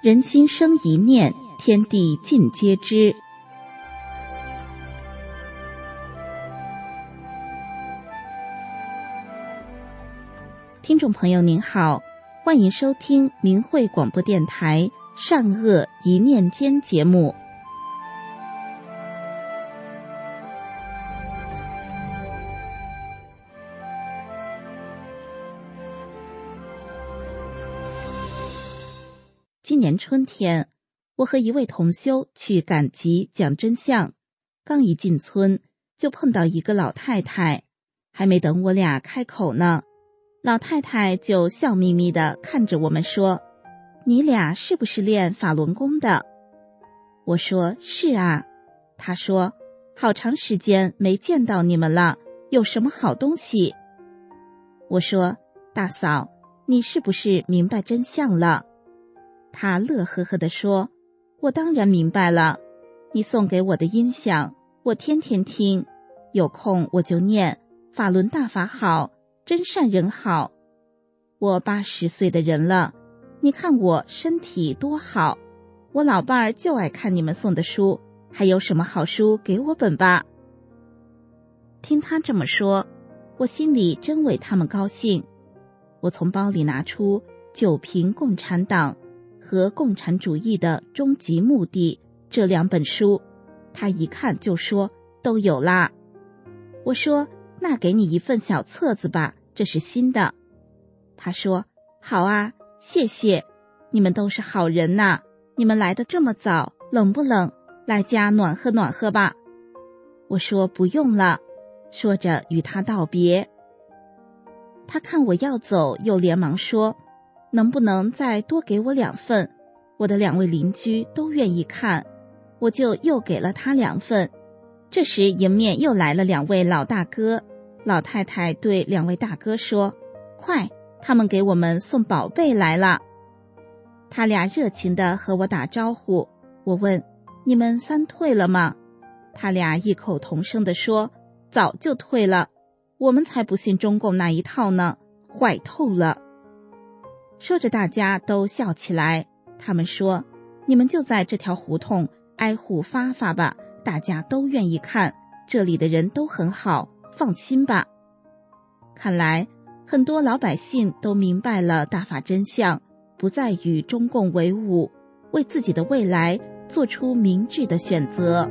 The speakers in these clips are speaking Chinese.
人心生一念，天地尽皆知。听众朋友您好，欢迎收听明慧广播电台善恶一念间节目。今年春天，我和一位同修去赶集讲真相，刚一进村就碰到一个老太太，还没等我俩开口呢，老太太就笑眯眯地看着我们说：“你俩是不是练法轮功的？”我说：“是啊。”她说：“好长时间没见到你们了，有什么好东西？”我说：“大嫂，你是不是明白真相了？”她乐呵呵地说：“我当然明白了，你送给我的音响，我天天听，有空我就念法轮大法好，真善人好。我80岁的人了，你看我身体多好，我老伴儿就爱看你们送的书，还有什么好书给我本吧。”听他这么说，我心里真为他们高兴。我从包里拿出《九评共产党》和《共产主义的终极目的》这2本书，他一看就说：“都有啦。”我说：“那给你一份小册子吧，这是新的。”他说：“好啊，谢谢，你们都是好人呐，你们来得这么早，冷不冷？来家暖和暖和吧。”我说：“不用了。”说着与他道别。他看我要走，又连忙说：“能不能再多给我2份？我的2位邻居都愿意看。”我就又给了他2份。这时迎面又来了2位老大哥，老太太对2位大哥说：“快，他们给我们送宝贝来了。”他俩热情地和我打招呼。我问：“你们3退了吗？”他俩异口同声地说：“早就退了，我们才不信中共那一套呢，坏透了。”说着大家都笑起来。他们说：“你们就在这条胡同挨户发发吧，大家都愿意看，这里的人都很好，放心吧。”看来很多老百姓都明白了大法真相，不再与中共为伍，为自己的未来做出明智的选择。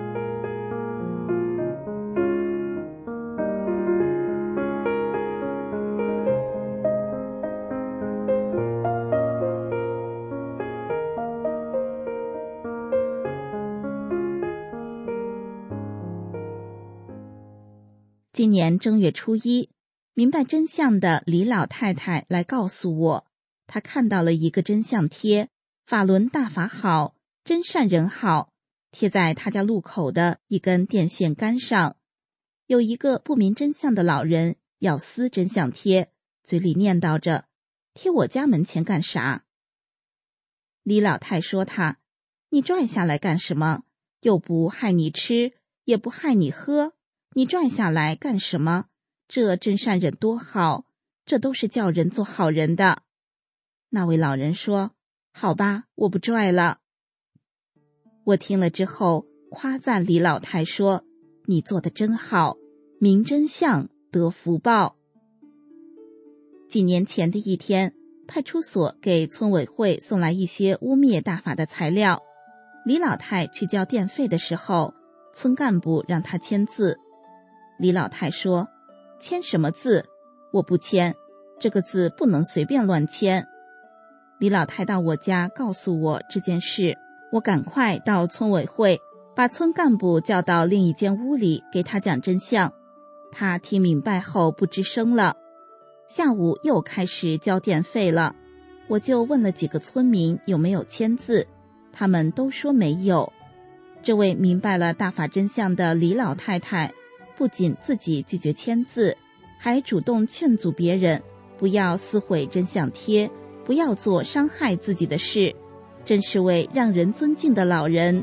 今年正月初1，明白真相的李老太太来告诉我，她看到了一个真相贴，法轮大法好，真善人好，贴在她家路口的一根电线杆上。有一个不明真相的老人要撕真相贴，嘴里念叨着：“贴我家门前干啥？”李老太说他：“你拽下来干什么？又不害你吃，也不害你喝，你拽下来干什么？这真善忍多好，这都是叫人做好人的。”那位老人说：“好吧，我不拽了。”我听了之后夸赞李老太说：“你做得真好，明真相得福报。”几年前的一天，派出所给村委会送来一些污蔑大法的材料。李老太去交电费的时候，村干部让他签字。李老太说：“签什么字？我不签，这个字不能随便乱签。”李老太到我家告诉我这件事，我赶快到村委会，把村干部叫到另一间屋里给他讲真相。他听明白后不吱声了。下午又开始交电费了，我就问了几个村民有没有签字，他们都说没有。这位明白了大法真相的李老太太，不仅自己拒绝签字，还主动劝阻别人不要撕毁真相贴，不要做伤害自己的事，真是位让人尊敬的老人。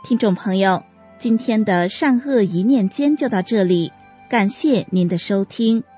听众朋友，今天的善恶一念间就到这里，感谢您的收听。